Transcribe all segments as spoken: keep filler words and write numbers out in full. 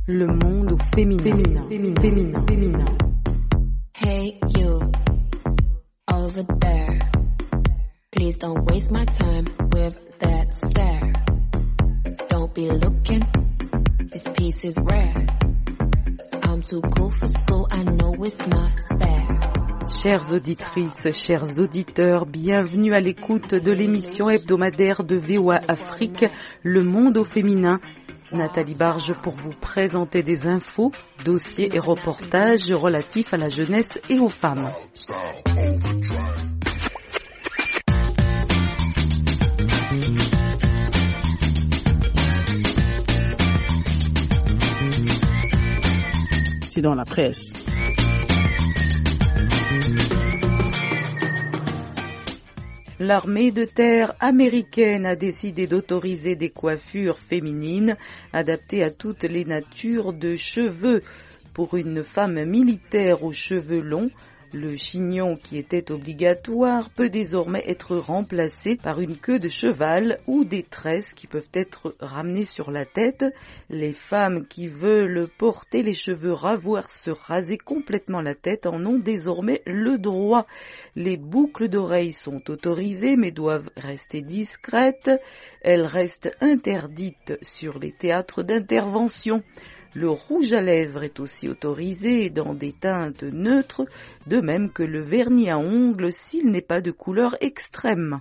Le monde au féminin. Féminin. Féminin. Féminin. Féminin. Hey you, over there. Please don't waste my time with that stare. Don't be looking, this piece is rare. I'm too cool for school, I know it's not fair. Chères auditrices, chers auditeurs, bienvenue à l'écoute de l'émission hebdomadaire de V O A Afrique, Le monde au féminin. Nathalie Barge pour vous présenter des infos, dossiers et reportages relatifs à la jeunesse et aux femmes. C'est dans la presse. L'armée de terre américaine a décidé d'autoriser des coiffures féminines adaptées à toutes les natures de cheveux. Pour une femme militaire aux cheveux longs, le chignon qui était obligatoire peut désormais être remplacé par une queue de cheval ou des tresses qui peuvent être ramenées sur la tête. Les femmes qui veulent porter les cheveux ras, voire se raser complètement la tête, en ont désormais le droit. Les boucles d'oreilles sont autorisées mais doivent rester discrètes. Elles restent interdites sur les théâtres d'intervention. Le rouge à lèvres est aussi autorisé dans des teintes neutres, de même que le vernis à ongles s'il n'est pas de couleur extrême.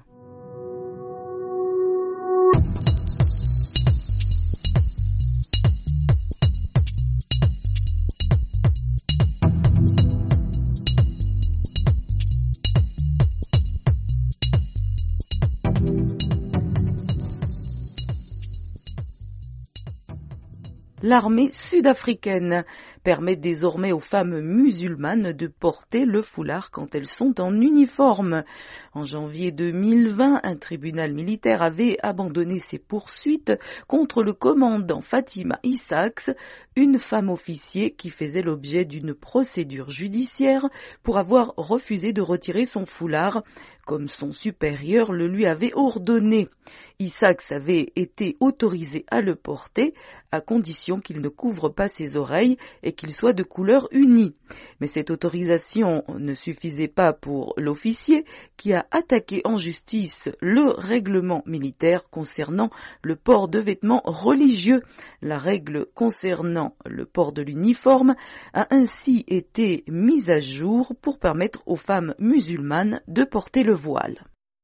L'armée sud-africaine permet désormais aux femmes musulmanes de porter le foulard quand elles sont en uniforme. En janvier deux mille vingt, un tribunal militaire avait abandonné ses poursuites contre le commandant Fatima Issacs, une femme officier qui faisait l'objet d'une procédure judiciaire pour avoir refusé de retirer son foulard, comme son supérieur le lui avait ordonné. Issacs avait été autorisé à le porter, à condition qu'il ne couvre pas ses oreilles et qu'il soit de couleur unie. Mais cette autorisation ne suffisait pas pour l'officier qui a attaqué en justice le règlement militaire concernant le port de vêtements religieux. La règle concernant le port de l'uniforme a ainsi été mise à jour pour permettre aux femmes musulmanes de porter le voile.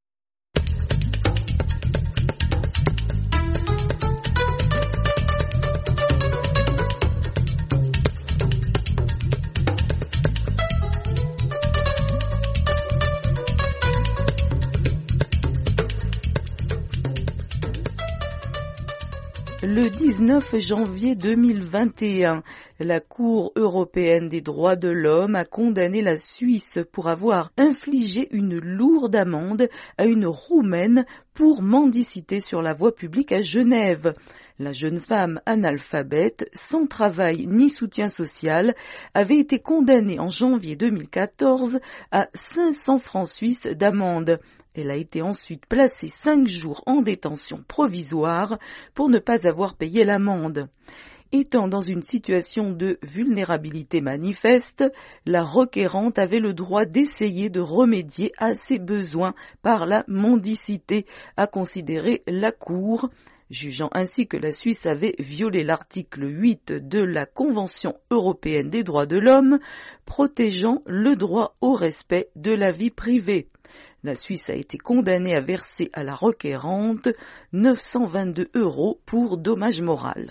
Le dix-neuf janvier deux mille vingt et un, la Cour européenne des droits de l'homme a condamné la Suisse pour avoir infligé une lourde amende à une Roumaine pour mendicité sur la voie publique à Genève. La jeune femme analphabète, sans travail ni soutien social, avait été condamnée en janvier deux mille quatorze à cinq cents francs suisses d'amende. Elle a été ensuite placée cinq jours en détention provisoire pour ne pas avoir payé l'amende. Étant dans une situation de vulnérabilité manifeste, la requérante avait le droit d'essayer de remédier à ses besoins par la mendicité, a considéré la Cour, jugeant ainsi que la Suisse avait violé l'article huit de la Convention européenne des droits de l'homme, protégeant le droit au respect de la vie privée. La Suisse a été condamnée à verser à la requérante neuf cent vingt-deux euros pour dommage moral.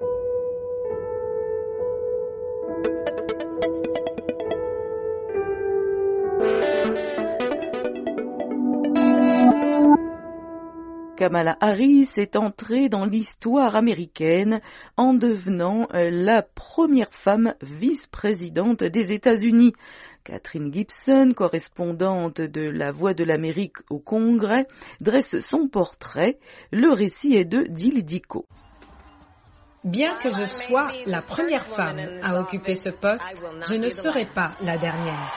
Kamala Harris est entrée dans l'histoire américaine en devenant la première femme vice-présidente des États-Unis. Catherine Gibson, correspondante de La Voix de l'Amérique au Congrès, dresse son portrait. Le récit est de Dili Diko. Bien que je sois la première femme à occuper ce poste, je ne serai pas la dernière.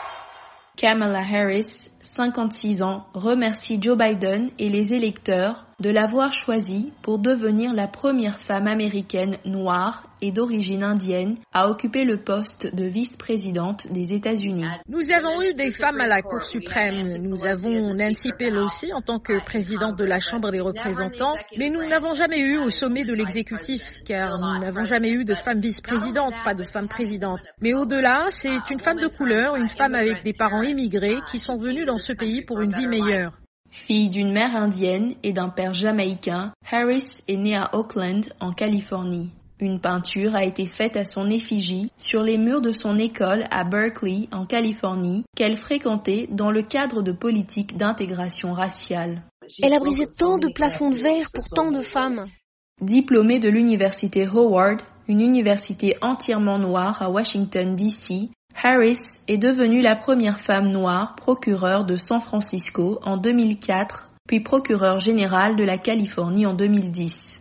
Kamala Harris, cinquante-six ans, remercie Joe Biden et les électeurs de l'avoir choisie pour devenir la première femme américaine noire et d'origine indienne à occuper le poste de vice-présidente des États-Unis. Nous avons eu des femmes à la Cour suprême. Nous avons Nancy Pelosi en tant que présidente de la Chambre des représentants, mais nous n'avons jamais eu au sommet de l'exécutif, car nous n'avons jamais eu de femme vice-présidente, pas de femme présidente. Mais au-delà, c'est une femme de couleur, une femme avec des parents immigrés qui sont venus dans ce pays pour une vie meilleure. Fille d'une mère indienne et d'un père jamaïcain, Harris est née à Oakland, en Californie. Une peinture a été faite à son effigie sur les murs de son école à Berkeley, en Californie, qu'elle fréquentait dans le cadre de politiques d'intégration raciale. Elle a brisé tant de plafonds de verre pour tant de femmes. Diplômée de l'université Howard, une université entièrement noire à Washington, D C, Harris est devenue la première femme noire procureure de San Francisco en deux mille quatre, puis procureure générale de la Californie en deux mille dix.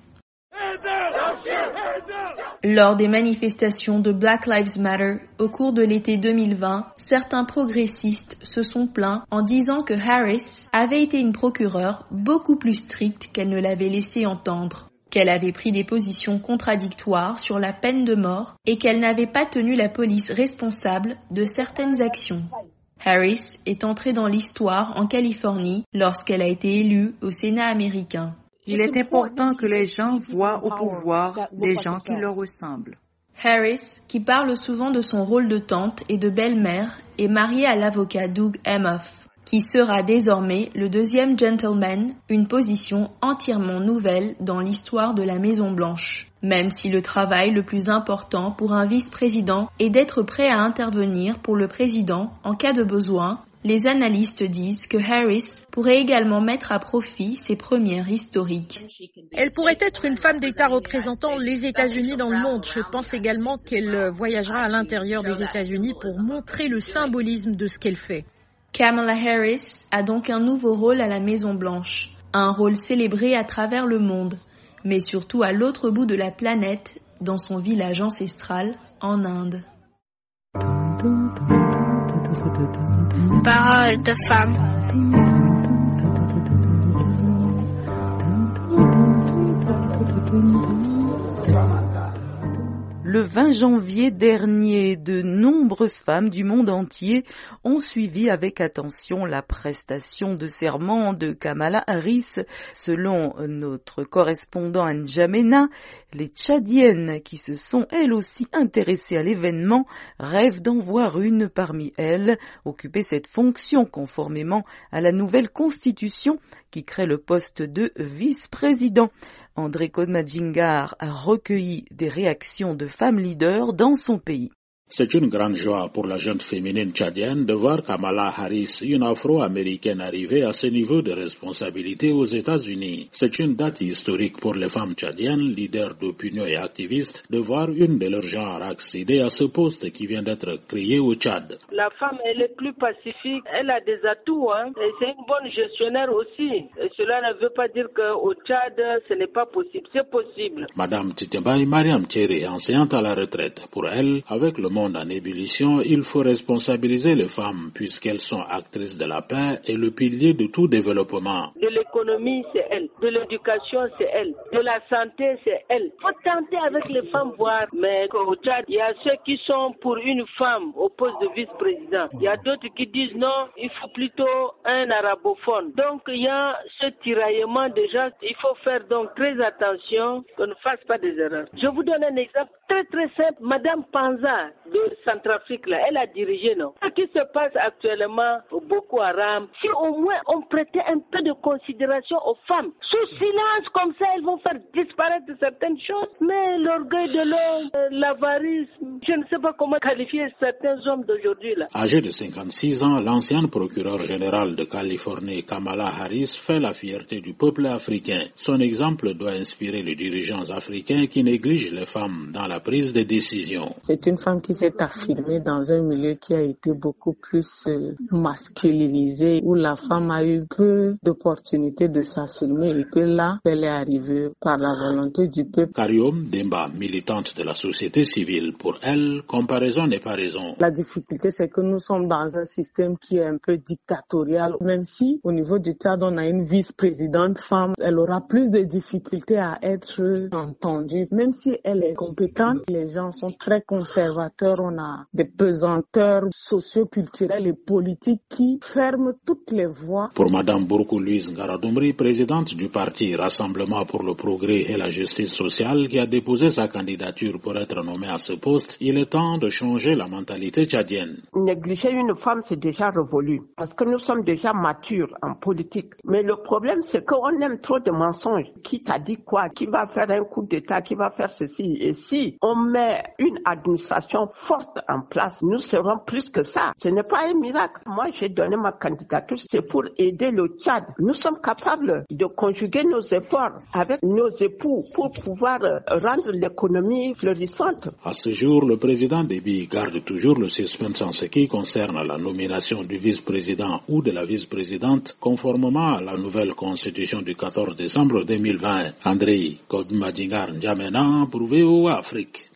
Lors des manifestations de Black Lives Matter au cours de l'été deux mille vingt, certains progressistes se sont plaints en disant que Harris avait été une procureure beaucoup plus stricte qu'elle ne l'avait laissé entendre, qu'elle avait pris des positions contradictoires sur la peine de mort et qu'elle n'avait pas tenu la police responsable de certaines actions. Harris est entrée dans l'histoire en Californie lorsqu'elle a été élue au Sénat américain. Il est important que les gens voient au pouvoir des gens qui leur ressemblent. Harris, qui parle souvent de son rôle de tante et de belle-mère, est mariée à l'avocat Doug Emhoff, qui sera désormais le deuxième gentleman, une position entièrement nouvelle dans l'histoire de la Maison-Blanche. Même si le travail le plus important pour un vice-président est d'être prêt à intervenir pour le président en cas de besoin, les analystes disent que Harris pourrait également mettre à profit ses premières historiques. Elle pourrait être une femme d'État représentant les États-Unis dans le monde. Je pense également qu'elle voyagera à l'intérieur des États-Unis pour montrer le symbolisme de ce qu'elle fait. Kamala Harris a donc un nouveau rôle à la Maison-Blanche, un rôle célébré à travers le monde, mais surtout à l'autre bout de la planète, dans son village ancestral en Inde. Parole de femme. Le vingt janvier dernier, de nombreuses femmes du monde entier ont suivi avec attention la prestation de serment de Kamala Harris. Selon notre correspondant à N'Djamena, les Tchadiennes qui se sont elles aussi intéressées à l'événement rêvent d'en voir une parmi elles occuper cette fonction conformément à la nouvelle constitution qui crée le poste de vice-président. André Kodmadjingar a recueilli des réactions de femmes leaders dans son pays. C'est une grande joie pour la jeune féminine tchadienne de voir Kamala Harris, une afro-américaine, arriver à ce niveau de responsabilité aux États-Unis. C'est une date historique pour les femmes tchadiennes, leaders d'opinion et activistes, de voir une de leur genre accéder à ce poste qui vient d'être créé au Tchad. La femme, elle est plus pacifique, elle a des atouts, hein, et c'est une bonne gestionnaire aussi. Et cela ne veut pas dire qu'au Tchad, ce n'est pas possible, c'est possible. Madame Titembaï Mariam Thierry, enseignante à la retraite. Pour elle, avec le monde en ébullition, il faut responsabiliser les femmes puisqu'elles sont actrices de la paix et le pilier de tout développement. De l'économie, c'est elle. De l'éducation, c'est elle. De la santé, c'est elle. Il faut tenter avec les femmes voir. Mais au Tchad, il y a ceux qui sont pour une femme au poste de vice-président. Il y a d'autres qui disent non, il faut plutôt un arabophone. Donc il y a ce tiraillement déjà. Il faut faire donc très attention qu'on ne fasse pas des erreurs. Je vous donne un exemple très très simple. Madame Panza de Centrafrique, là, elle a dirigé, non? Ce qui se passe actuellement au Boko Haram, si au moins on prêtait un peu de considération aux femmes, sous silence comme ça, elles vont faire disparaître certaines choses. Mais l'orgueil de l'homme, euh, l'avarice, je ne sais pas comment qualifier certains hommes d'aujourd'hui, là. Âgée de cinquante-six ans, l'ancienne procureure générale de Californie, Kamala Harris, fait la fierté du peuple africain. Son exemple doit inspirer les dirigeants africains qui négligent les femmes dans la prise de décision. C'est une femme qui s'est affirmée dans un milieu qui a été beaucoup plus euh, masculinisé, où la femme a eu peu d'opportunités de s'affirmer et que là, elle est arrivée par la volonté du peuple. Kariom Demba, militante de la société civile, pour elle, comparaison n'est pas raison. La difficulté, c'est que nous sommes dans un système qui est un peu dictatorial. Même si, au niveau du Tchad, on a une vice-présidente femme, elle aura plus de difficultés à être entendue. Même si elle est compétente, les gens sont très conservateurs. On a des pesanteurs socio-culturels et politiques qui ferment toutes les voies. Pour Madame Bourkou-Louise Ngaradoumri, présidente du parti Rassemblement pour le progrès et la justice sociale, qui a déposé sa candidature pour être nommée à ce poste, il est temps de changer la mentalité tchadienne. Négliger une femme, c'est déjà révolu, parce que nous sommes déjà matures en politique. Mais le problème, c'est qu'on aime trop de mensonges. Qui t'a dit quoi? Qui va faire un coup d'État? Qui va faire ceci? Et si on met une administration forte en place, nous serons plus que ça. Ce n'est pas un miracle. Moi, j'ai donné ma candidature, c'est pour aider le Tchad. Nous sommes capables de conjuguer nos efforts avec nos époux pour pouvoir rendre l'économie florissante. À ce jour, le président Déby garde toujours le suspense en ce qui concerne la nomination du vice-président ou de la vice-présidente, conformément à la nouvelle constitution du quatorze décembre deux mille vingt. Andrei Kodmadingar N'Djamena pour V O A Afrique.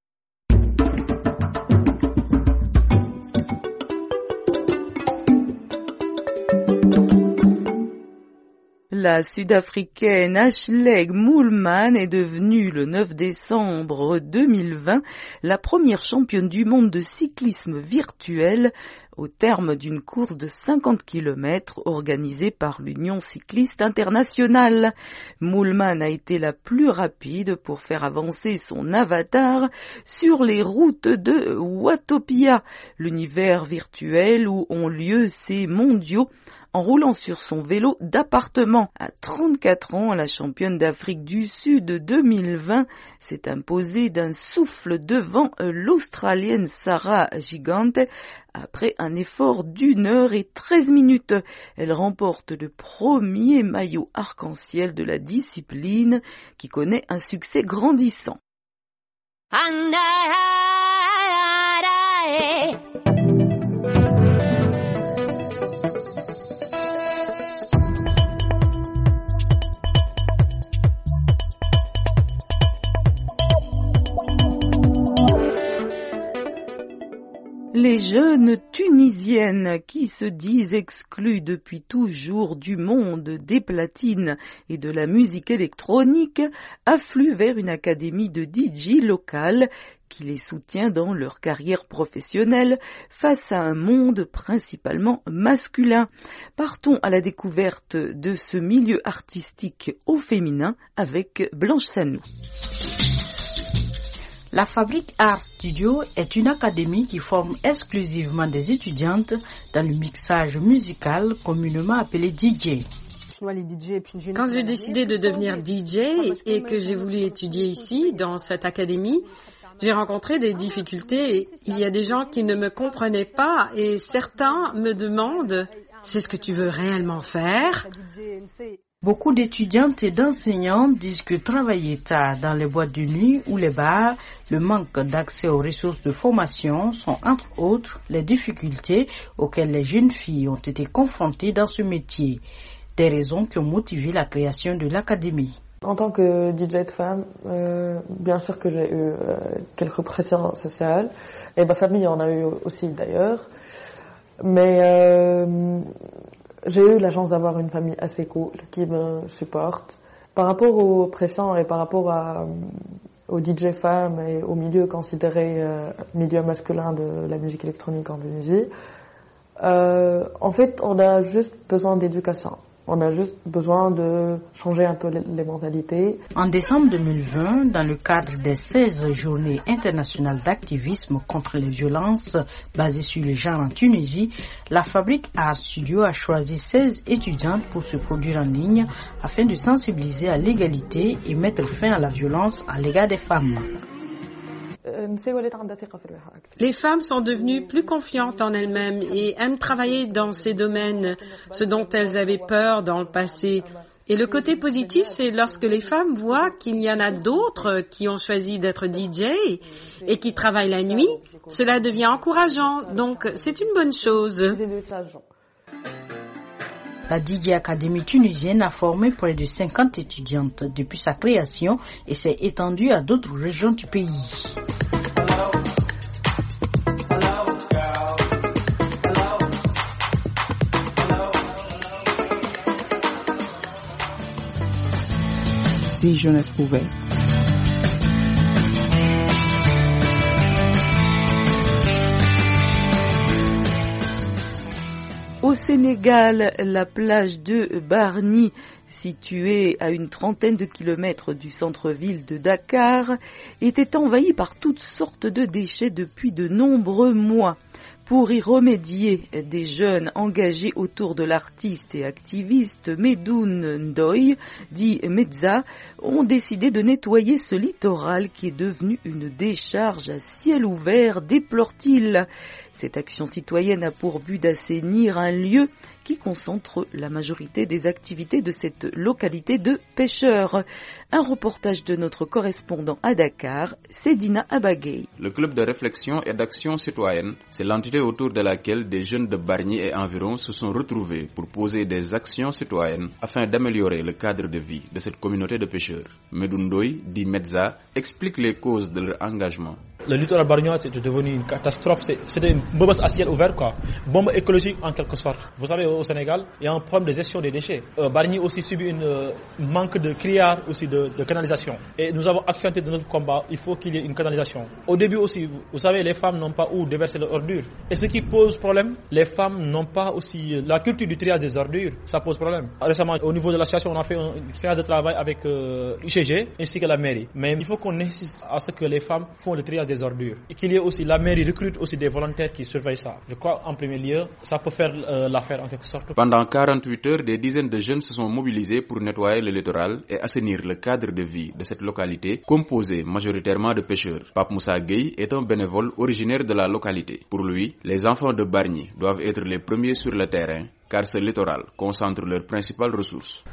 La Sud-Africaine Ashleigh Moolman est devenue le neuf décembre deux mille vingt la première championne du monde de cyclisme virtuel au terme d'une course de cinquante kilomètres organisée par l'Union cycliste internationale. Moolman a été la plus rapide pour faire avancer son avatar sur les routes de Watopia, l'univers virtuel où ont lieu ces mondiaux, en roulant sur son vélo d'appartement. À trente-quatre ans, la championne d'Afrique du Sud deux mille vingt s'est imposée d'un souffle devant l'Australienne Sarah Gigante après un effort d'une heure et treize minutes. Elle remporte le premier maillot arc-en-ciel de la discipline qui connaît un succès grandissant. Les jeunes tunisiennes qui se disent exclues depuis toujours du monde des platines et de la musique électronique affluent vers une académie de D J locale qui les soutient dans leur carrière professionnelle face à un monde principalement masculin. Partons à la découverte de ce milieu artistique au féminin avec Blanche Sanou. La Fabrique Art Studio est une académie qui forme exclusivement des étudiantes dans le mixage musical communément appelé D J. Quand j'ai décidé de devenir D J et que j'ai voulu étudier ici, dans cette académie, j'ai rencontré des difficultés. Il y a des gens qui ne me comprenaient pas et certains me demandent « C'est ce que tu veux réellement faire ?» Beaucoup d'étudiantes et d'enseignants disent que travailler tard dans les boîtes de nuit ou les bars, le manque d'accès aux ressources de formation sont entre autres les difficultés auxquelles les jeunes filles ont été confrontées dans ce métier. Des raisons qui ont motivé la création de l'académie. En tant que D J de femme, euh, bien sûr que j'ai eu euh, quelques pressions sociales, et ma famille en a eu aussi d'ailleurs, mais euh, j'ai eu la chance d'avoir une famille assez cool qui me supporte. Par rapport aux pressions et par rapport à, aux D J femmes et au milieu considéré euh, milieu masculin de la musique électronique en Tunisie, euh, en fait, on a juste besoin d'éducation. On a juste besoin de changer un peu les, les mentalités. En décembre deux mille vingt, dans le cadre des seize journées internationales d'activisme contre les violences basées sur le genre en Tunisie, la Fabrique Art Studio a choisi seize étudiantes pour se produire en ligne afin de sensibiliser à l'égalité et mettre fin à la violence à l'égard des femmes. Les femmes sont devenues plus confiantes en elles-mêmes et aiment travailler dans ces domaines, ce dont elles avaient peur dans le passé. Et le côté positif, c'est lorsque les femmes voient qu'il y en a d'autres qui ont choisi d'être D J et qui travaillent la nuit, cela devient encourageant. Donc, c'est une bonne chose. La D J Academy tunisienne a formé près de cinquante étudiantes depuis sa création et s'est étendue à d'autres régions du pays. Si jeunesse pouvait. Au Sénégal, la plage de Bargny, située à une trentaine de kilomètres du centre-ville de Dakar, était envahie par toutes sortes de déchets depuis de nombreux mois. Pour y remédier, des jeunes engagés autour de l'artiste et activiste Medoune Ndoye, dit Medza, ont décidé de nettoyer ce littoral qui est devenu une décharge à ciel ouvert, déplore-t-il. Cette action citoyenne a pour but d'assainir un lieu qui concentre la majorité des activités de cette localité de pêcheurs. Un reportage de notre correspondant à Dakar, Sedina Abagay. Le club de réflexion et d'action citoyenne, c'est l'entité autour de laquelle des jeunes de Bargny et environ se sont retrouvés pour poser des actions citoyennes afin d'améliorer le cadre de vie de cette communauté de pêcheurs. Medoune Ndoye, dit Medza, explique les causes de leur engagement. Le littoral bargnois c'est devenu une catastrophe, c'était une bombe à ciel ouvert, quoi. Bombe écologique en quelque sorte. Vous savez, au Sénégal, il y a un problème de gestion des déchets. Euh, Bargny aussi subit une euh, manque de criard, aussi de, de canalisation. Et nous avons accentué de notre combat, il faut qu'il y ait une canalisation. Au début aussi, vous savez, les femmes n'ont pas où déverser leurs ordures. Et ce qui pose problème, les femmes n'ont pas aussi la culture du triage des ordures, ça pose problème. Récemment, au niveau de l'association, on a fait une séance de travail avec euh, l'U C G ainsi que la mairie. Mais il faut qu'on insiste à ce que les femmes font le triage des ordures. Et qu'il y ait aussi, la mairie recrute aussi des volontaires qui surveillent ça. Je crois, en premier lieu, ça peut faire euh, l'affaire en quelque sorte. Pendant quarante-huit heures, des dizaines de jeunes se sont mobilisés pour nettoyer le littoral et assainir le cadre de vie de cette localité, composée majoritairement de pêcheurs. Pape Moussa Gueye est un bénévole originaire de la localité. Pour lui, les enfants de Bargny doivent être les premiers sur le terrain, car ce littoral concentre leurs principales ressources.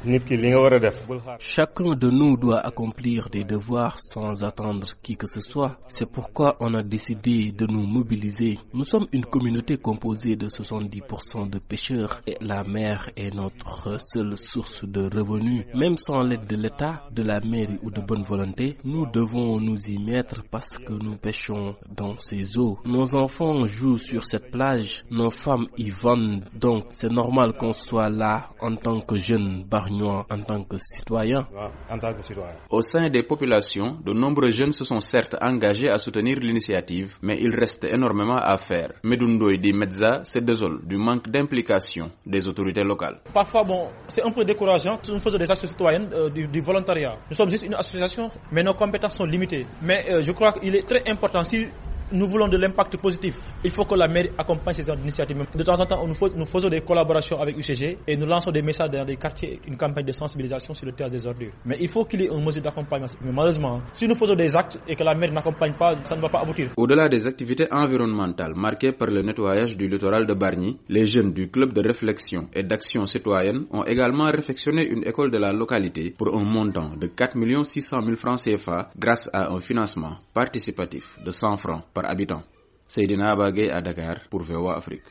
Chacun de nous doit accomplir des devoirs sans attendre qui que ce soit. C'est pourquoi on a décidé de nous mobiliser. Nous sommes une communauté composée de soixante-dix pour cent de pêcheurs et la mer est notre seule source de revenus. Même sans l'aide de l'État, de la mairie ou de bonne volonté, nous devons nous y mettre parce que nous pêchons dans ces eaux. Nos enfants jouent sur cette plage, nos femmes y vendent, donc c'est normal normal qu'on soit là en tant que jeune bargnois, en tant que citoyen. Au sein des populations, de nombreux jeunes se sont certes engagés à soutenir l'initiative, mais il reste énormément à faire. Medoune Ndoye dit Medza se désole du manque d'implication des autorités locales. Parfois, bon, c'est un peu décourageant. Nous faisons des actions citoyennes, euh, du, du volontariat. Nous sommes juste une association, mais nos compétences sont limitées. Mais euh, je crois qu'il est très important, si nous voulons de l'impact positif, il faut que la mairie accompagne ces initiatives. De temps en temps, nous, nous faisons des collaborations avec U C G et nous lançons des messages dans des quartiers, une campagne de sensibilisation sur le théâtre des ordures. Mais il faut qu'il y ait une mesure d'accompagnement. Mais malheureusement, si nous faisons des actes et que la mairie n'accompagne pas, ça ne va pas aboutir. Au-delà des activités environnementales marquées par le nettoyage du littoral de Bargny, les jeunes du club de réflexion et d'action citoyenne ont également réfectionné une école de la localité pour un montant de quatre millions six cent mille francs C F A grâce à un financement participatif de cent francs par habitant. Seydina Abagay à Dakar pour V O A Afrique.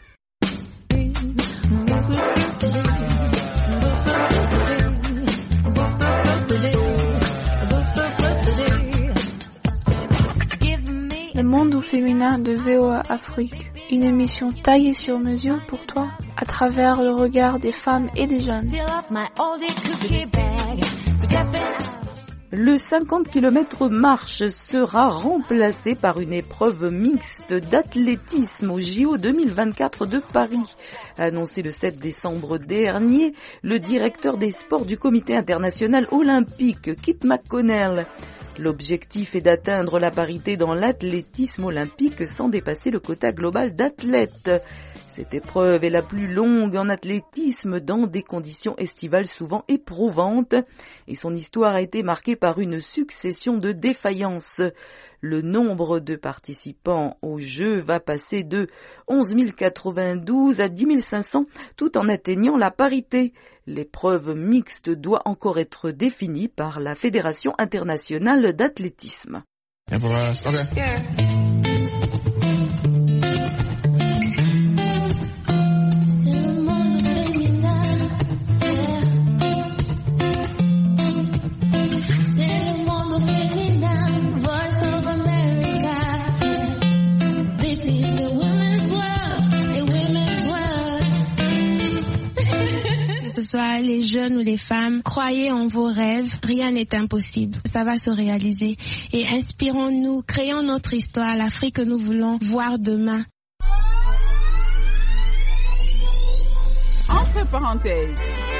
Le monde au féminin de V O A Afrique, une émission taillée sur mesure pour toi à travers le regard des femmes et des jeunes. Le cinquante kilomètres marche sera remplacé par une épreuve mixte d'athlétisme au J O deux mille vingt-quatre de Paris. Annoncé le sept décembre dernier, le directeur des sports du Comité international olympique, Kit McConnell. L'objectif est d'atteindre la parité dans l'athlétisme olympique sans dépasser le quota global d'athlètes. Cette épreuve est la plus longue en athlétisme dans des conditions estivales souvent éprouvantes et son histoire a été marquée par une succession de défaillances. Le nombre de participants aux Jeux va passer de onze mille quatre-vingt-douze à dix mille cinq cents tout en atteignant la parité. L'épreuve mixte doit encore être définie par la Fédération internationale d'athlétisme. Que ce soit les jeunes ou les femmes, croyez en vos rêves, rien n'est impossible, ça va se réaliser. Et inspirons-nous, créons notre histoire, l'Afrique que nous voulons voir demain. Entre parenthèses.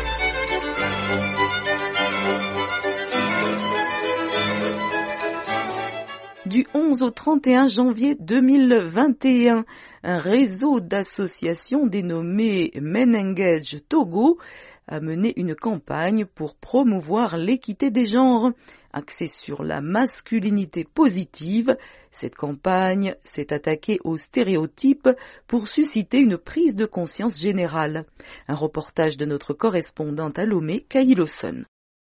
Du onze au trente et un janvier deux mille vingt et un, un réseau d'associations dénommé Men Engage Togo a mené une campagne pour promouvoir l'équité des genres, axée sur la masculinité positive. Cette campagne s'est attaquée aux stéréotypes pour susciter une prise de conscience générale. Un reportage de notre correspondante à Lomé, Kayi Lawson.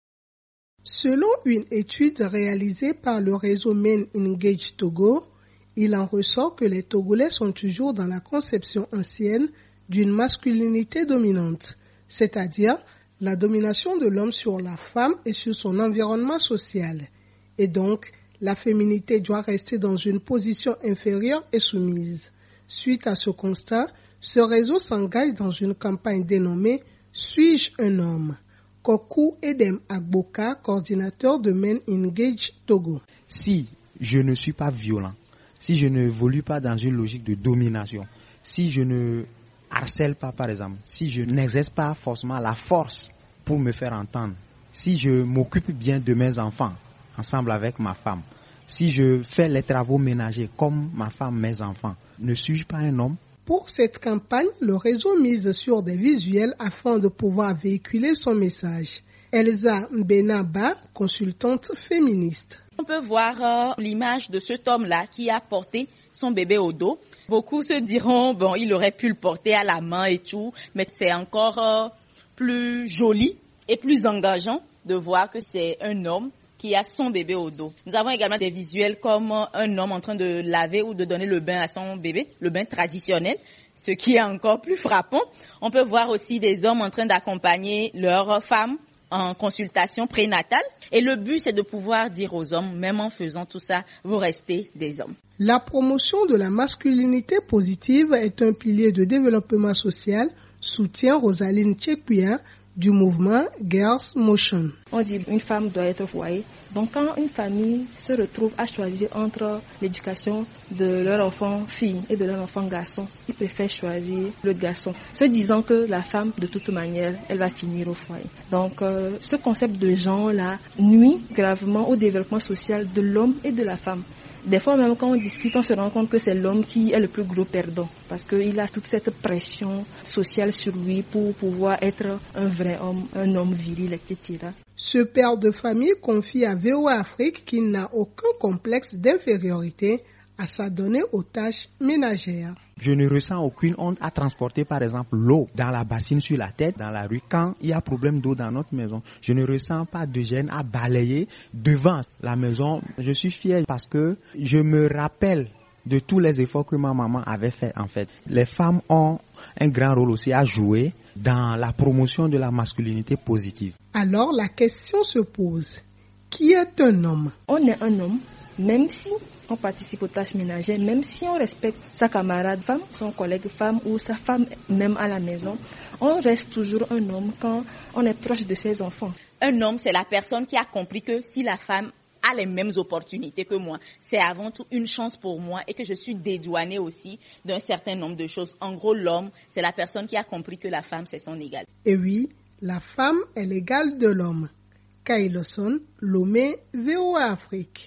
Selon une étude réalisée par le réseau Men Engage Togo, il en ressort que les Togolais sont toujours dans la conception ancienne d'une masculinité dominante, c'est-à-dire la domination de l'homme sur la femme et sur son environnement social. Et donc, la féminité doit rester dans une position inférieure et soumise. Suite à ce constat, ce réseau s'engage dans une campagne dénommée « Suis-je un homme ?» Kokou Edem Agboka, coordinateur de Men Engage Togo. Si je ne suis pas violent, si je ne évolue pas dans une logique de domination, si je ne harcèle pas par exemple, si je n'exerce pas forcément la force pour me faire entendre, si je m'occupe bien de mes enfants ensemble avec ma femme, si je fais les travaux ménagers comme ma femme, mes enfants, ne suis-je pas un homme? Pour cette campagne, le réseau mise sur des visuels afin de pouvoir véhiculer son message. Elsa Benaba, consultante féministe. On peut voir euh, l'image de cet homme-là qui a porté son bébé au dos. Beaucoup se diront, bon, il aurait pu le porter à la main et tout, mais c'est encore euh, plus joli et plus engageant de voir que c'est un homme qui a son bébé au dos. Nous avons également des visuels comme un homme en train de laver ou de donner le bain à son bébé, le bain traditionnel, ce qui est encore plus frappant. On peut voir aussi des hommes en train d'accompagner leurs femmes en consultation prénatale. Et le but, c'est de pouvoir dire aux hommes, même en faisant tout ça, vous restez des hommes. La promotion de la masculinité positive est un pilier de développement social, soutient Rosaline Tchekouya, du mouvement Girls Motion. On dit une femme doit être au foyer. Donc quand une famille se retrouve à choisir entre l'éducation de leur enfant fille et de leur enfant garçon, ils préfèrent choisir le garçon, se disant que la femme, de toute manière, elle va finir au foyer. Donc euh, ce concept de genre-là nuit gravement au développement social de l'homme et de la femme. Des fois même quand on discute, on se rend compte que c'est l'homme qui est le plus gros perdant parce qu'il a toute cette pression sociale sur lui pour pouvoir être un vrai homme, un homme viril, et cetera. Ce père de famille confie à V O A Afrique qu'il n'a aucun complexe d'infériorité à s'adonner aux tâches ménagères. Je ne ressens aucune honte à transporter par exemple l'eau dans la bassine sur la tête, dans la rue, quand il y a problème d'eau dans notre maison. Je ne ressens pas de gêne à balayer devant la maison. Je suis fier parce que je me rappelle de tous les efforts que ma maman avait fait en fait. Les femmes ont un grand rôle aussi à jouer dans la promotion de la masculinité positive. Alors la question se pose, qui est un homme? On est un homme, même si on participe aux tâches ménagères, même si on respecte sa camarade femme, son collègue femme ou sa femme même à la maison, on reste toujours un homme quand on est proche de ses enfants. Un homme, c'est la personne qui a compris que si la femme a les mêmes opportunités que moi, c'est avant tout une chance pour moi et que je suis dédouanée aussi d'un certain nombre de choses. En gros, l'homme, c'est la personne qui a compris que la femme, c'est son égale. Et oui, la femme est l'égale de l'homme. Kayi Lawson, Lomé, V O A Afrique.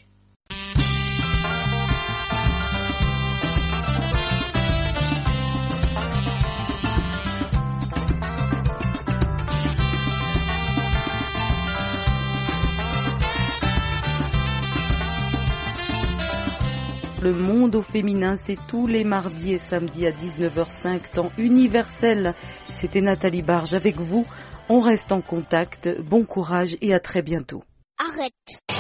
Le Monde au féminin, c'est tous les mardis et samedis à dix-neuf heures cinq, temps universel. C'était Nathalie Barge avec vous. On reste en contact. Bon courage et à très bientôt. Arrête.